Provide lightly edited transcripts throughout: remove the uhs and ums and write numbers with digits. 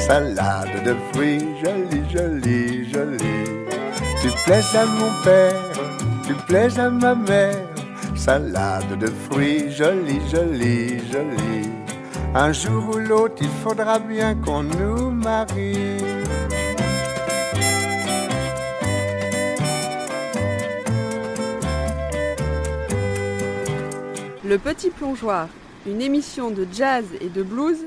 salade de fruits, jolie, jolie, jolie. Tu plais à mon père, tu plais à ma mère, salade de fruits, jolie, jolie, jolie. Un jour ou l'autre, il faudra bien qu'on nous marie. Le Petit Plongeoir, une émission de jazz et de blues.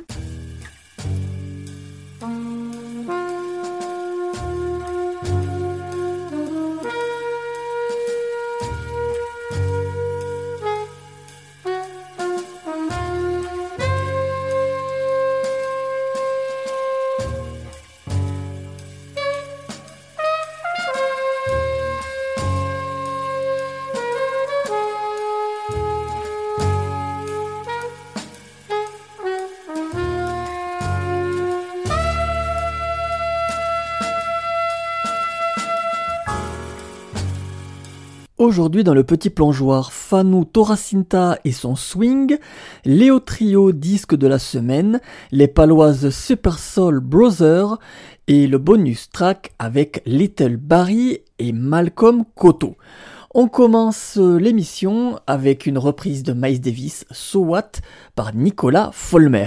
Aujourd'hui dans le Petit Plongeoir, Fanou Toracinta et son swing, Léo Trio disque de la semaine, les paloises Super Soul Brothers et le bonus track avec Little Barry et Malcolm Cotto. On commence l'émission avec une reprise de Miles Davis, So What, par Nicolas Folmer.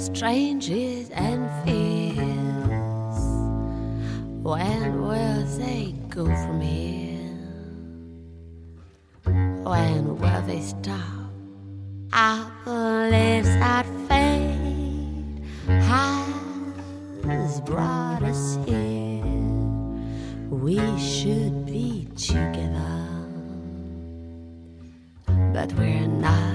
Strangers and fears. When will they go from here? When will they stop? I believe that fate has brought us here. We should be together, but we're not.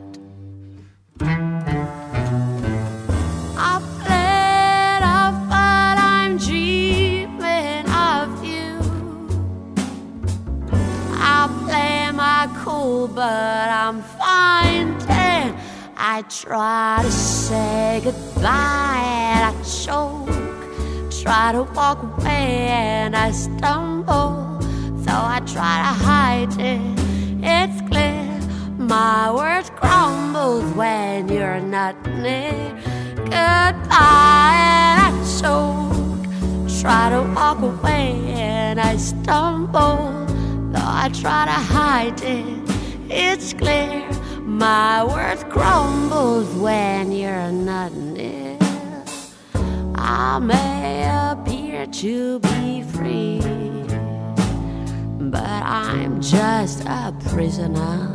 But I'm finding I try to say goodbye and I choke, try to walk away and I stumble, so I try to hide it. It's clear my words crumble when you're not near. Goodbye and I choke, try to walk away and I stumble, though I try to hide it. It's clear my worth crumbles when you're not near. I may appear to be free, but I'm just a prisoner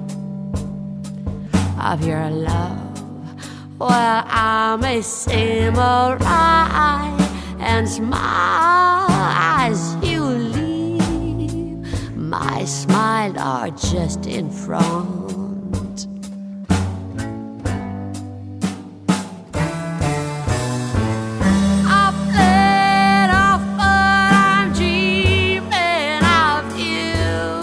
of your love. Well, I may seem alright and smile as you leave. My smiles are just in front. I played off, but I'm dreaming of you.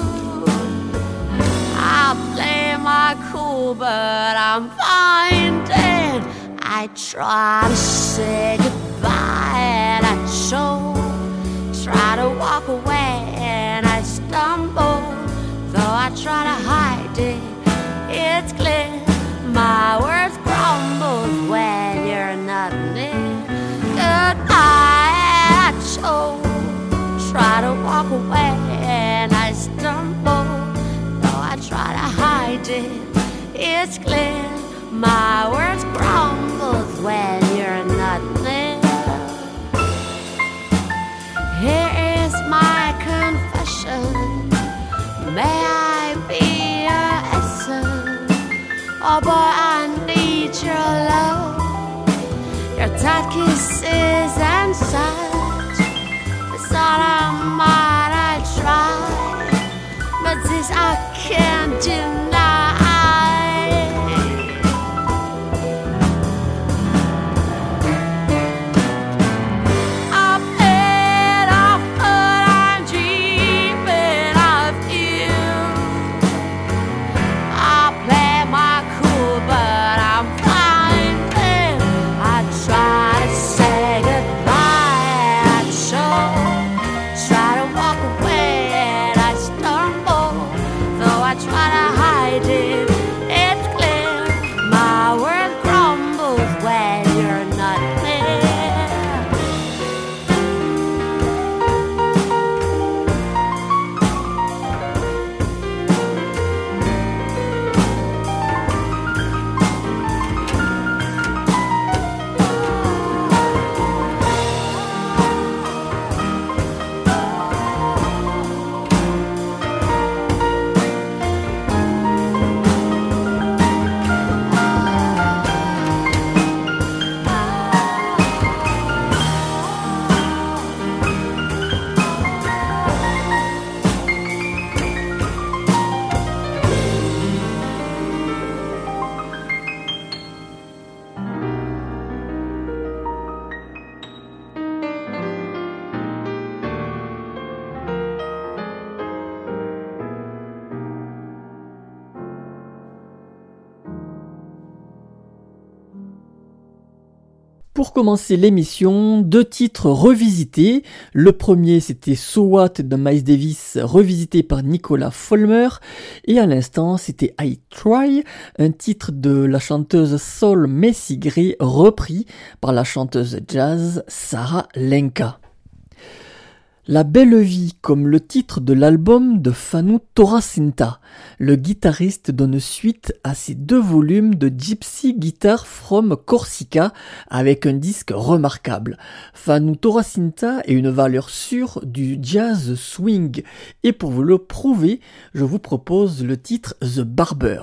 I play my cool, but I'm finding I try to say goodbye and I choke, try to walk away and I stumble, though I try to hide it. It's clear my words crumble when you're not near. Goodbye, I choke, try to walk away and I stumble, though I try to hide it. It's clear my words crumble when you're not near. Here is my confession. May I be your essence? Oh boy, I need your love, your tight kisses and such. It's all I might I try, but this I can't deny. Pour commencer l'émission, 2 titres revisités. Le premier, c'était So What de Miles Davis, revisité par Nicolas Folmer. Et à l'instant, c'était I Try, un titre de la chanteuse soul Macy Gray, repris par la chanteuse jazz Sarah Lenka. La belle vie, comme le titre de l'album de Fanu Torasinta. Le guitariste donne suite à ses 2 volumes de Gypsy Guitar from Corsica avec un disque remarquable. Fanu Torasinta est une valeur sûre du jazz swing et pour vous le prouver, je vous propose le titre The Barber.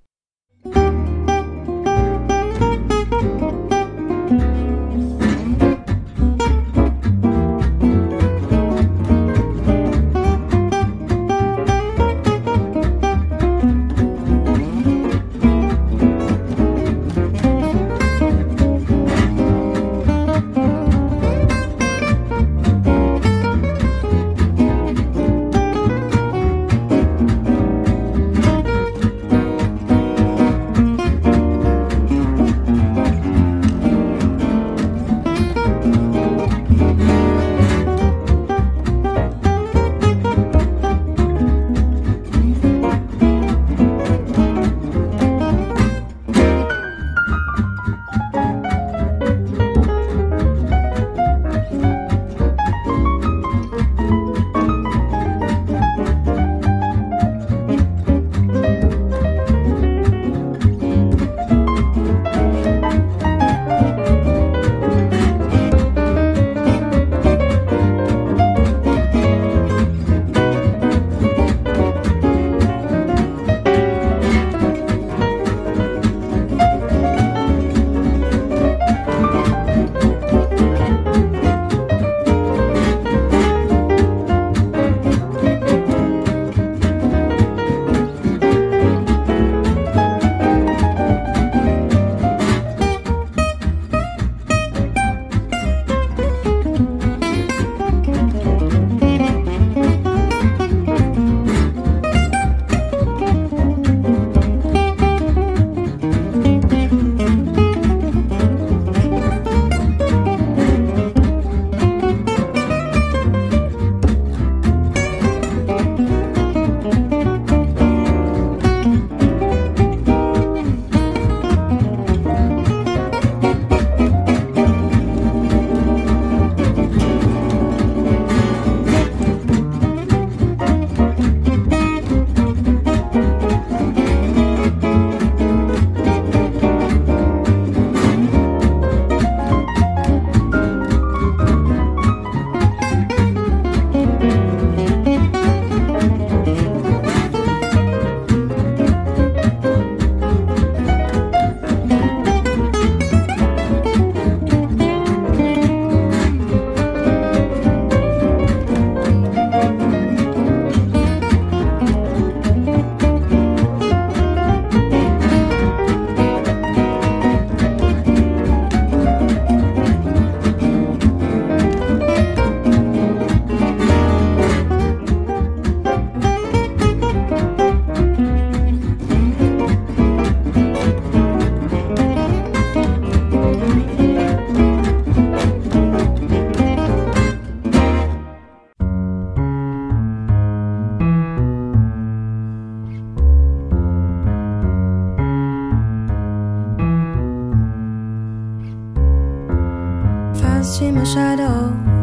see my shadow.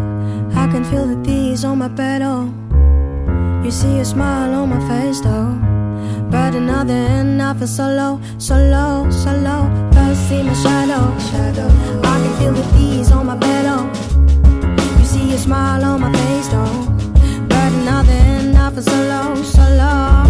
I can feel the tears on my pedal. You see a smile on my face though, but another end I feel so low, so low, so low. First see my shadow. I can feel the tears on my pedal. You see a smile on my face though, but another end I feel so low, so low.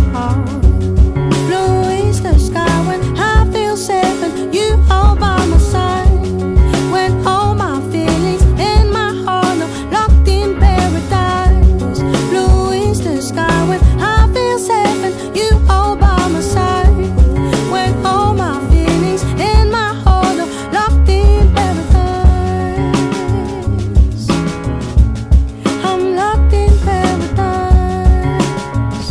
Blue is the sky when I feel safe and you all by my side. When all my feelings in my heart are locked in paradise. Blue is the sky when I feel safe and you all by my side. When all my feelings in my heart are locked in paradise. I'm locked in paradise.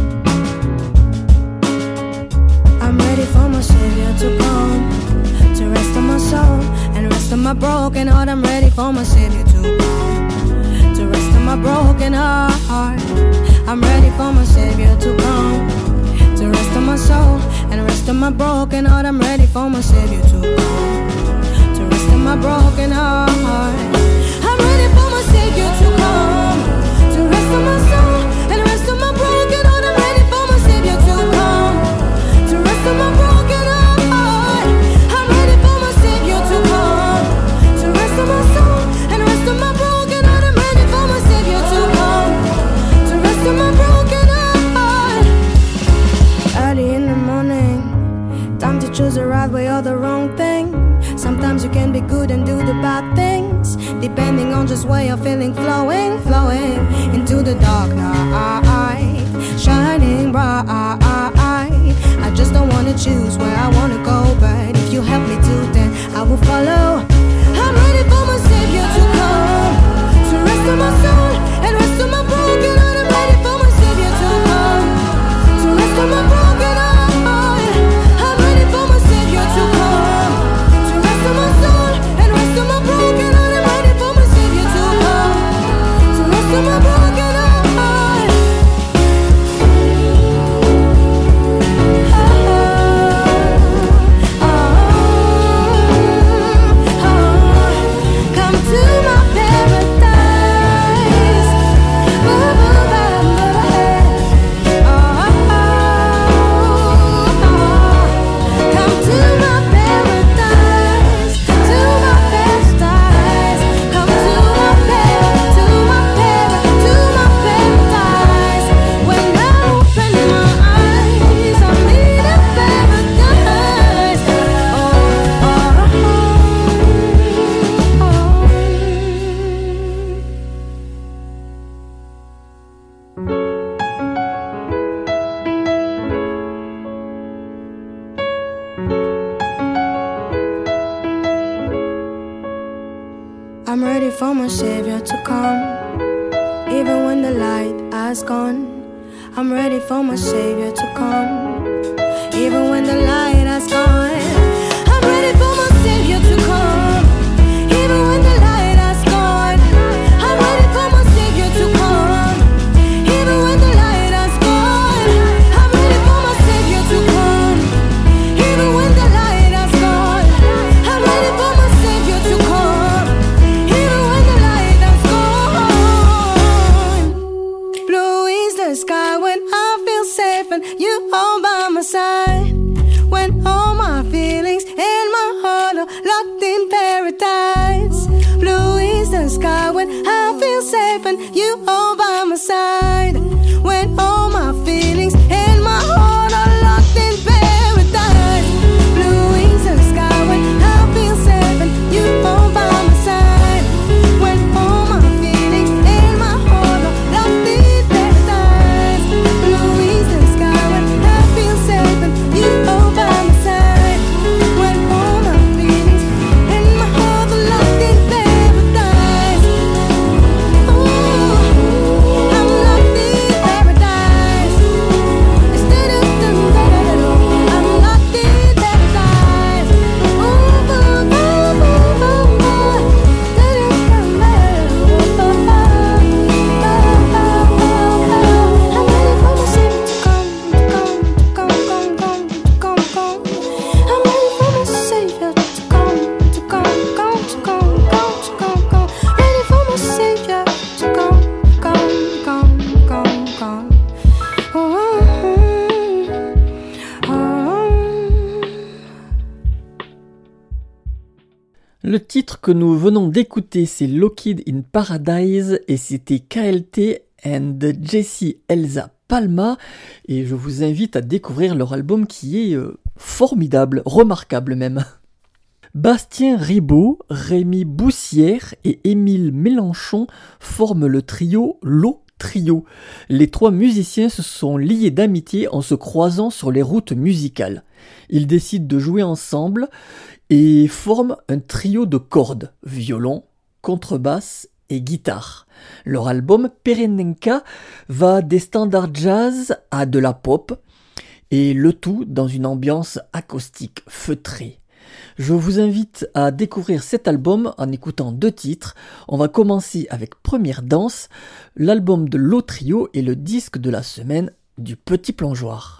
I'm ready for my savior to come, to rest on my soul and rest on my broken heart. I'm ready for my savior to come, to rest on my broken heart. I'm ready for my savior to come, to rest on my soul and rest on my broken heart. I'm ready for my savior to come, to rest on my broken heart. I'm ready for my savior to come, about things, depending on just where you're feeling, flowing into the dark night, shining bright. I just don't wanna choose where I wanna go, but if you help me to, then I will follow. I'm ready for my Savior to come, to rest on my soul and rest on my broken heart. I'm ready for my Savior to come, to rest on my broken heart. I'm ready for my Savior to come, to rest on my soul and rest on my broken heart. I'm ready for my Savior to come, to rest on my broken heart. I'm ready for my Savior to come, even when the light has gone. I'm ready for my Savior to come, even when the light has gone. I'm ready for my Savior to come, even when the light has gone. I'm ready for my Savior to come, even when the light has gone. I'm ready for my Savior to come, even when the light has gone. I'm ready for my Savior to come, even when the light has gone. Blue is the sky when I feel safe and you all by my side. When all my feelings and my heart are locked in paradise. Blue is the sky when I feel safe and you all by my side. When all my feelings and my heart are locked in paradise. Blue is the sky when I feel safe and you all by my side. When all my feelings and my heart are locked in paradise. Blue is the sky when I feel safe and you all by my side. When all my feelings and my heart are locked in paradise. Ooh, I'm locked in paradise. I'm locked in paradise. I'm ready for my Savior to come, I'm ready for my Savior to come, ready for my Savior to come. Le titre que nous venons d'écouter, c'est Locked in Paradise et c'était KLT and Jesse Elsa Palma et je vous invite à découvrir leur album qui est formidable, remarquable même. Bastien Ribaud, Rémi Boussière et Émile Mélenchon forment le trio Lo Trio. Les trois musiciens se sont liés d'amitié en se croisant sur les routes musicales. Ils décident de jouer ensemble et forment un trio de cordes, violon, contrebasse et guitare. Leur album Perenenka va des standards jazz à de la pop et le tout dans une ambiance acoustique feutrée. Je vous invite à découvrir cet album en écoutant deux titres. On va commencer avec Première Danse, l'album de Lo Trio et le disque de la semaine du Petit Plongeoir.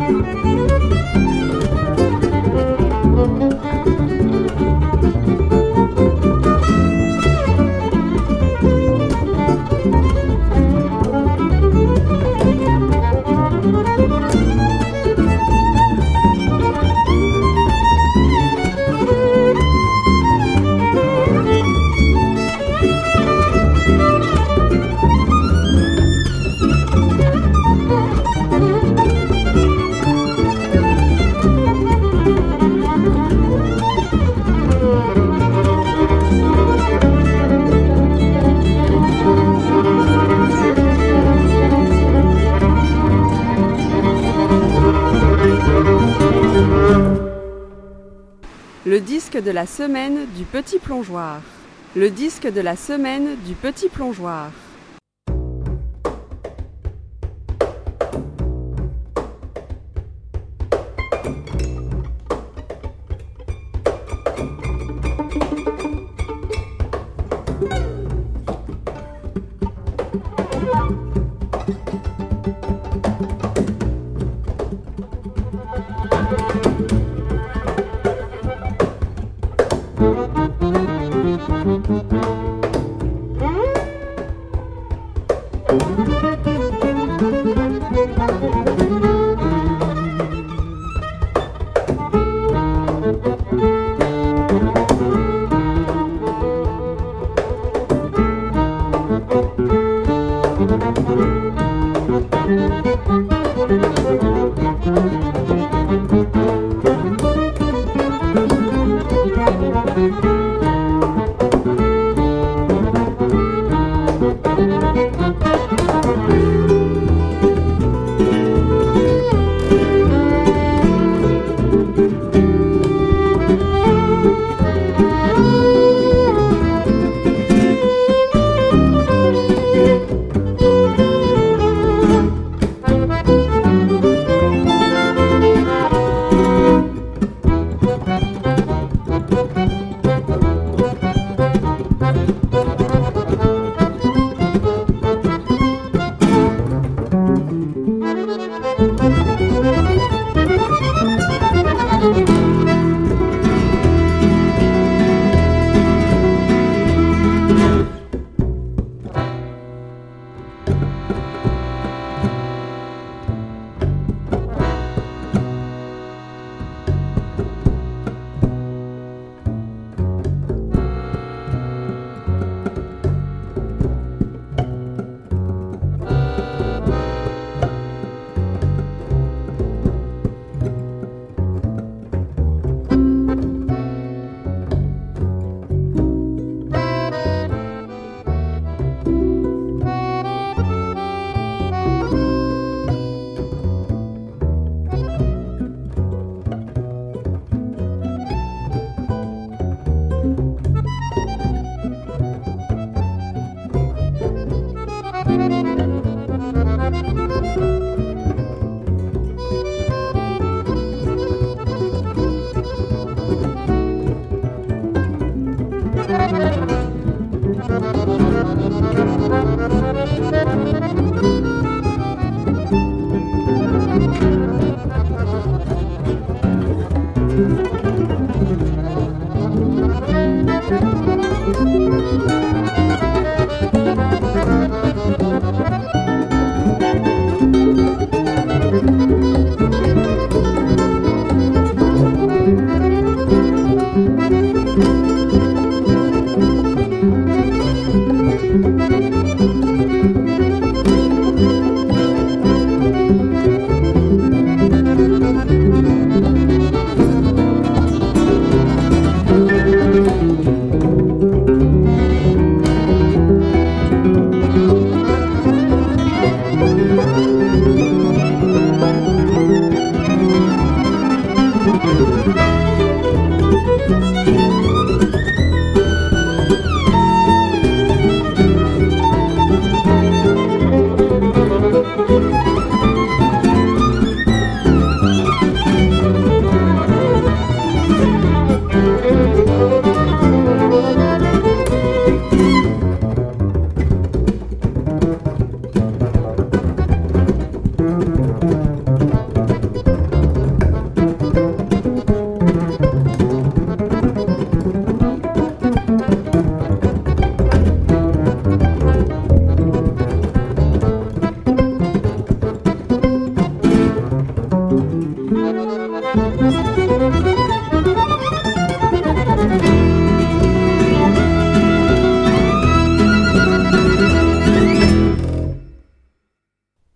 Le disque de la semaine du petit plongeoir. Le disque de la semaine du petit plongeoir.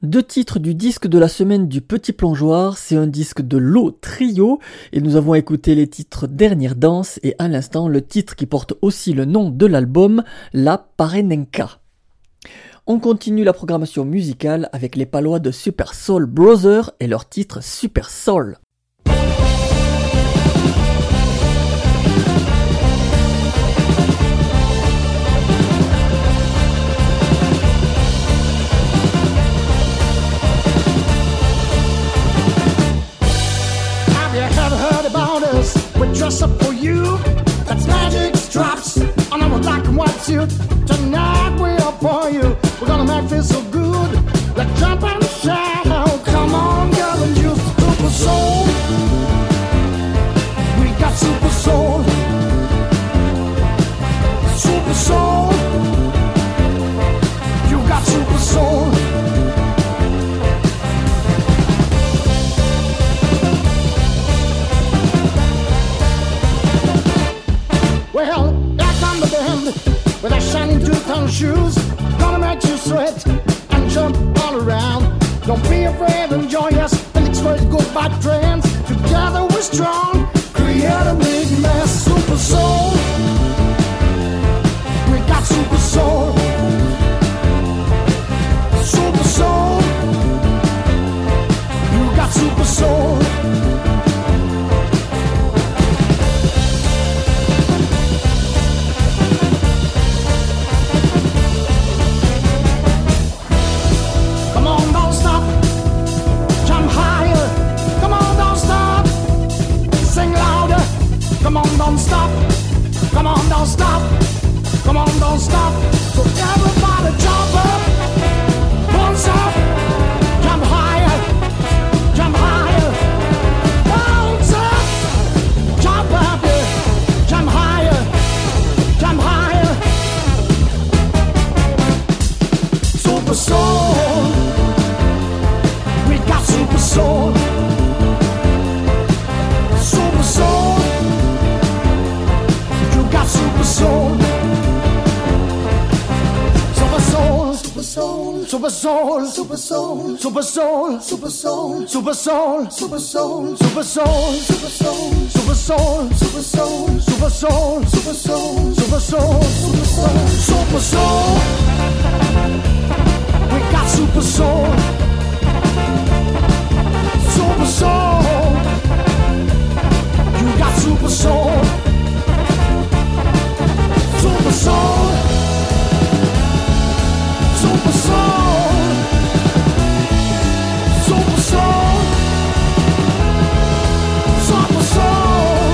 Deux titres du disque de la semaine du Petit Plongeoir, c'est un disque de Lo Trio et nous avons écouté les titres Dernière Danse et à l'instant le titre qui porte aussi le nom de l'album, La Parenenka. On continue la programmation musicale avec les Palois de Super Soul Brothers et leur titre Super Soul. We dress up for you. That's magic drops on our black and white suit. Tonight we're up for you. We're gonna make this so good. Let's jump and shout. Come on, girl, and use super soul. We got super soul. Super soul. You got super soul. Well, here come the band with their shining two-tone shoes. Gonna make you sweat and jump all around. Don't be afraid, enjoy us and express good vibe trends. Together we're strong, create a big mess. Super soul, we got super soul. Super soul, you got super soul. Come on, don't stop. Come on, don't stop. Come on, don't stop. So everybody jump up, bounce up, jump higher, jump higher. Bounce up, jump up, yeah. Jump higher, jump higher. Super soul, we got super soul. Super soul. Super soul, super soul, super soul, super soul, super soul, super soul, super soul, super soul, super soul, super soul, super soul, super soul, super soul, super soul, super soul, super soul, super soul. We got super soul, super soul. You got super soul. Super soul, super soul, super soul, super soul.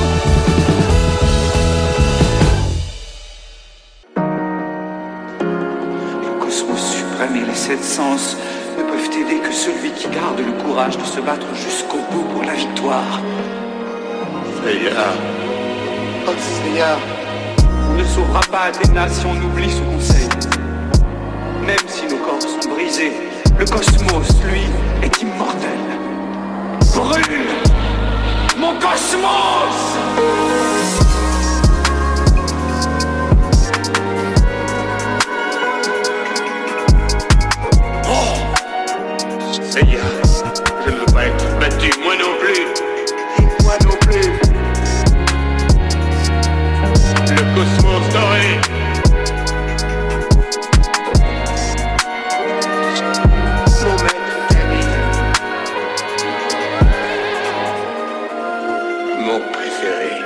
Le cosmos suprême et les sept sens ne peuvent aider que celui qui garde le courage de se battre jusqu'au bout pour la victoire. Seigneur, oh Seigneur. On ne sauvera pas des nations, on oublie ce conseil. Même si nos corps sont brisés, le cosmos, lui, est immortel. Brûle, mon cosmos! Oh! Seigneur, je ne veux pas être battu, moi non plus. Et moi non plus. Le cosmos doré. Mon maître terrible. Mon préféré.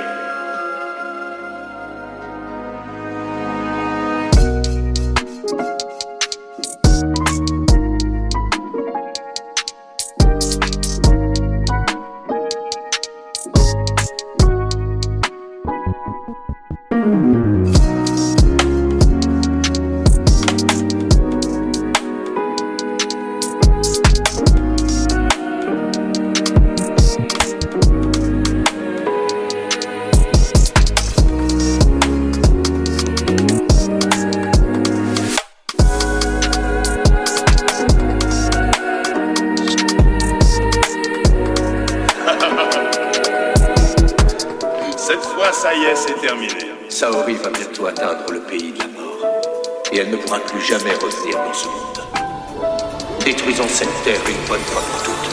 Ça y est, c'est terminé. Saori va bientôt atteindre le pays de la mort. Et elle ne pourra plus jamais revenir dans ce monde. Détruisons cette terre une bonne fois pour toutes.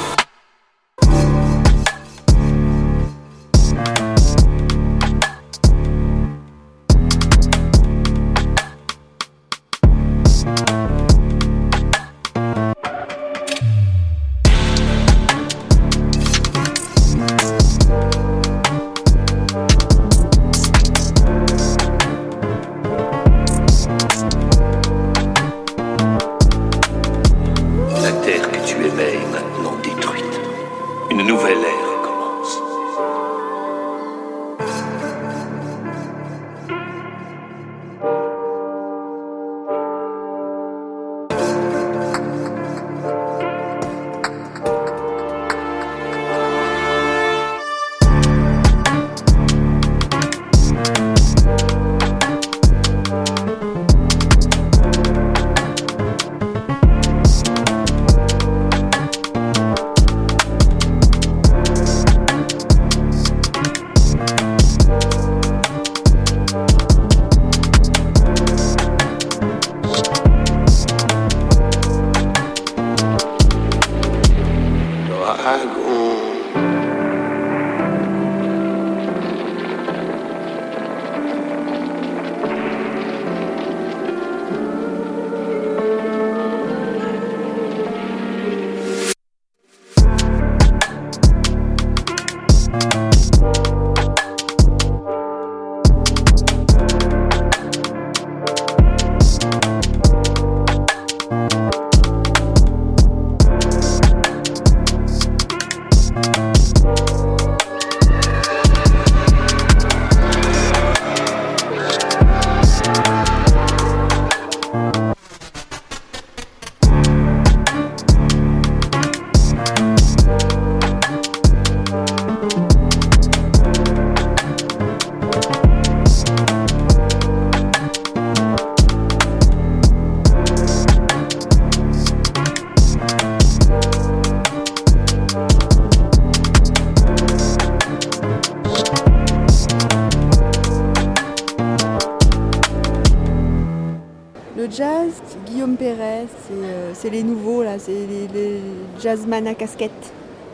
Le jazz, Guillaume Perret, c'est les nouveaux, là, c'est les jazzman à casquette.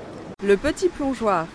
Le petit plongeoir.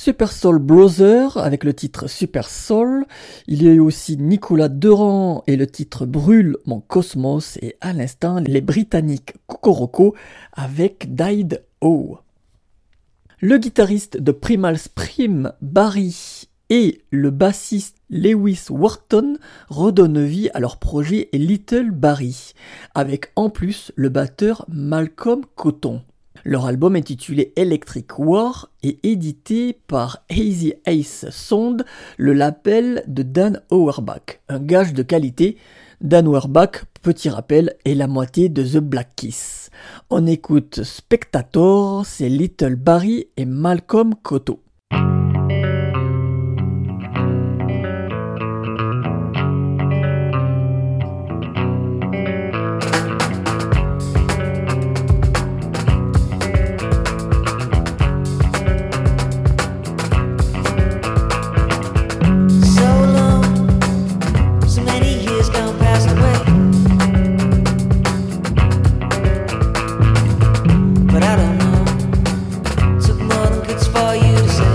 Super Soul Brother avec le titre Super Soul. Il y a eu aussi Nicolas Durand et le titre Brûle mon cosmos. Et à l'instant, les Britanniques Kokoroko avec Died O. Le guitariste de Primal Scream, Barry, et le bassiste Lewis Wharton redonnent vie à leur projet Little Barry, avec en plus le batteur Malcolm Cotton. Leur album intitulé Electric War est édité par Hazy Ace Sound, le label de Dan Auerbach, un gage de qualité. Dan Auerbach, petit rappel, est la moitié de The Black Keys. On écoute Spectator, c'est Little Barry et Malcolm Cotton. But I don't know, took more than good for you to say.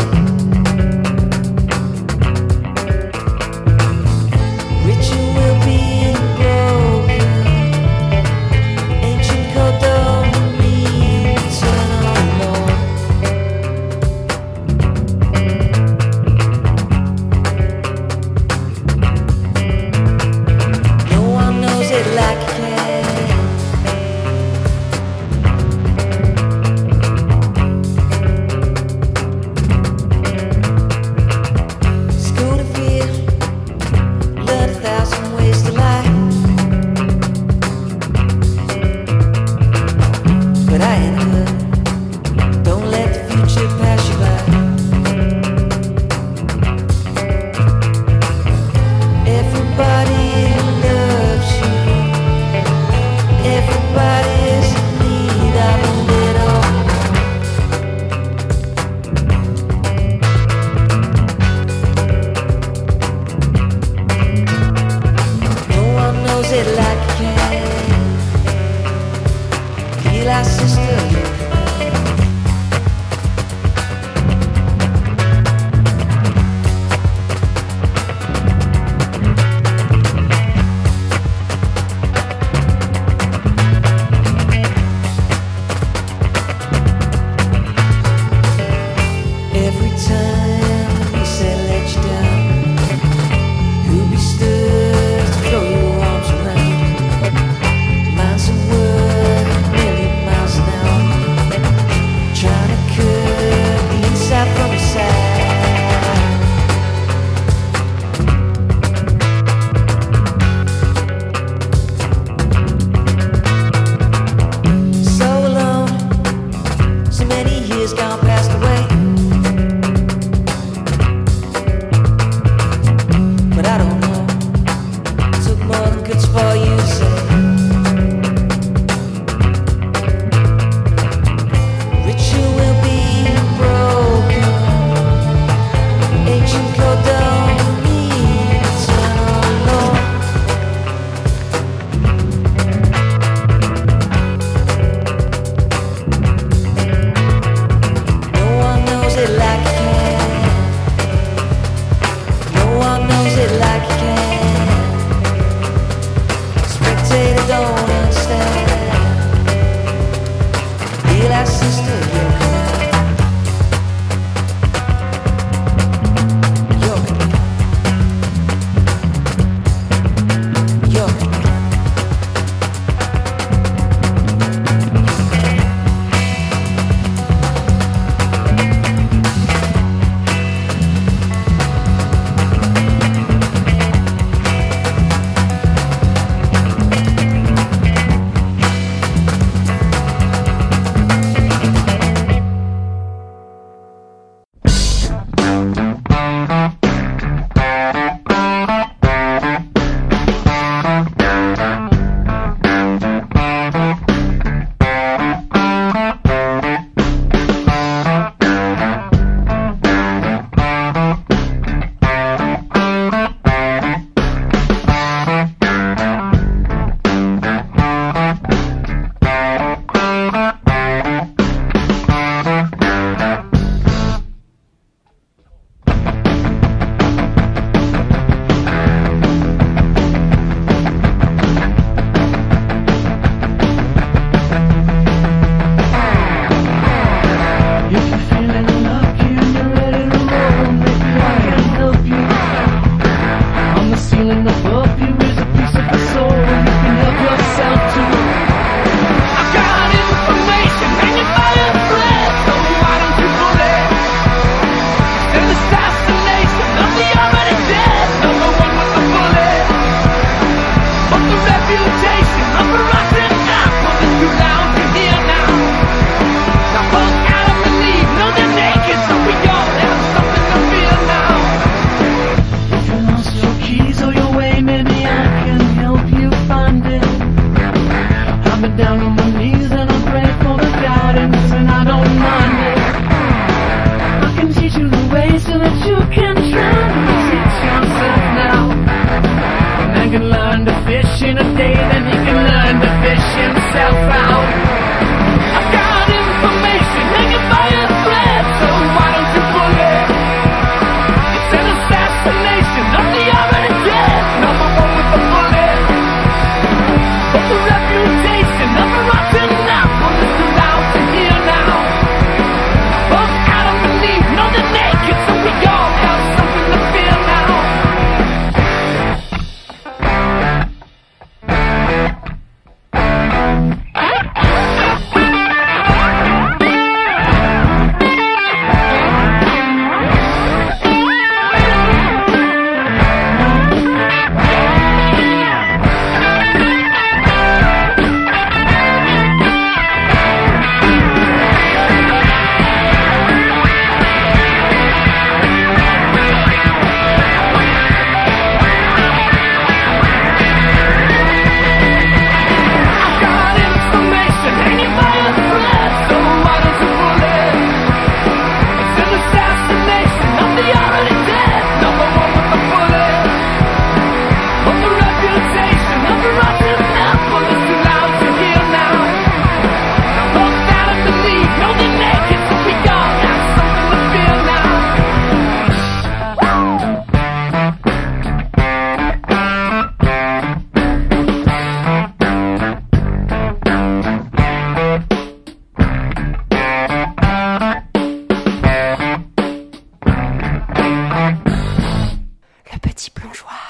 feeling above you is a piece of the soul you can help yourself to. I got information hanging by a thread, so why don't you pull it? It's an assassination of the already dead, number one with the bullet. But the reputation of a rotten apple is too loud to hear now. Now both Adam and Eve know they're naked, so we all have something to feel now. If you lost your keys or your way, maybe I can help you find it. I've been down on my knees and I pray for the guidance, and I don't mind it. I can teach you the way so that you can try to teach yourself now. A man can learn to fish in a day, then he can learn to fish himself out. I've got information hanging by a thread, so why don't you pull it? It's an assassination of the already dead, number one with the bullet. But the reputation of a rotten apple is too loud to hear now. Both Adam and Eve know they're naked, so we all have something to feel now. Le petit plongeoir.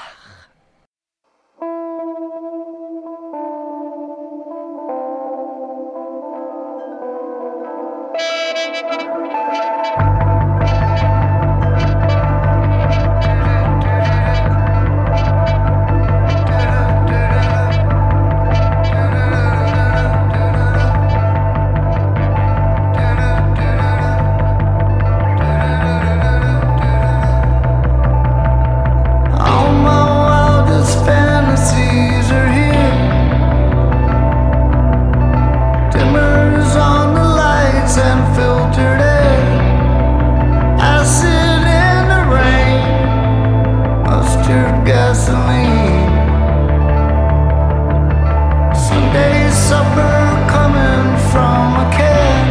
All my wildest fantasies are here. Dimmers on the lights and filtered air. Acid in the rain, mustard gasoline. Sunday supper coming from a can.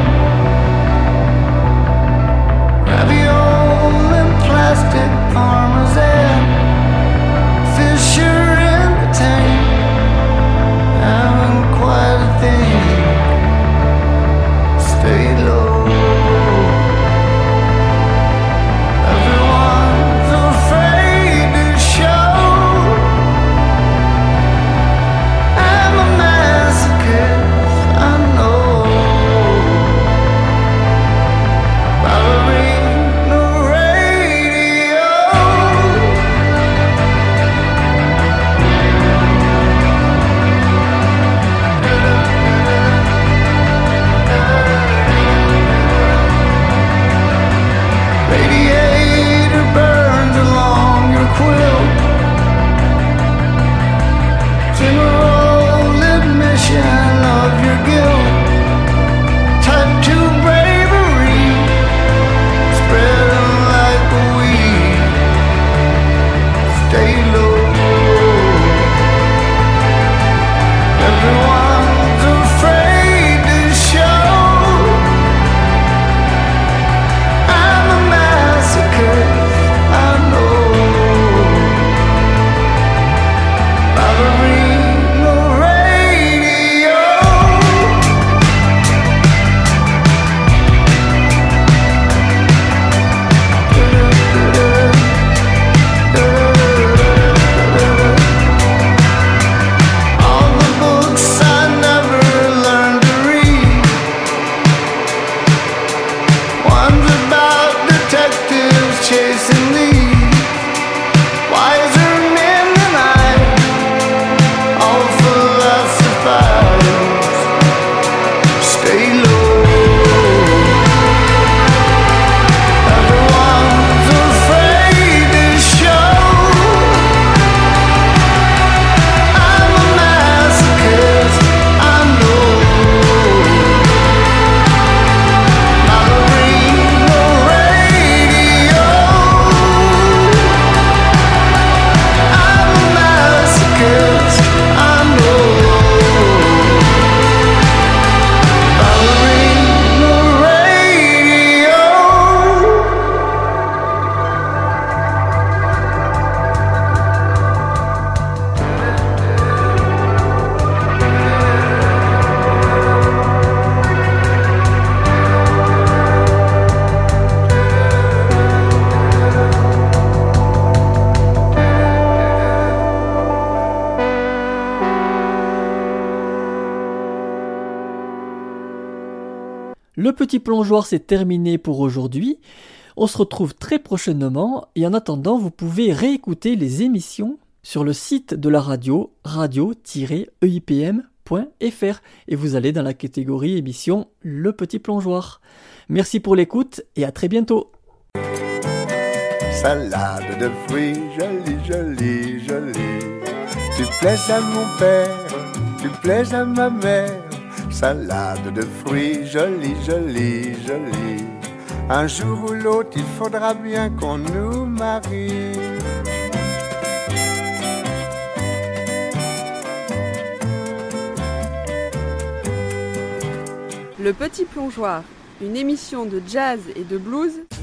Ravioli and plastic parmesan. Fisher in the tank, having quite a thing. Stay low. Everyone's afraid to show. I'm a masochist, I know. Ballerina radio. Le petit plongeoir, c'est terminé pour aujourd'hui. On se retrouve très prochainement et en attendant, vous pouvez réécouter les émissions sur le site de la radio, radio-eipm.fr et vous allez dans la catégorie émission Le Petit Plongeoir. Merci pour l'écoute et à très bientôt. Salade de fruits, jolie, jolie, jolie. Tu plais à mon père, tu plais à ma mère. Salade de fruits, jolie, jolie, jolie. Un jour ou l'autre, il faudra bien qu'on nous marie. Le Petit Plongeoir, une émission de jazz et de blues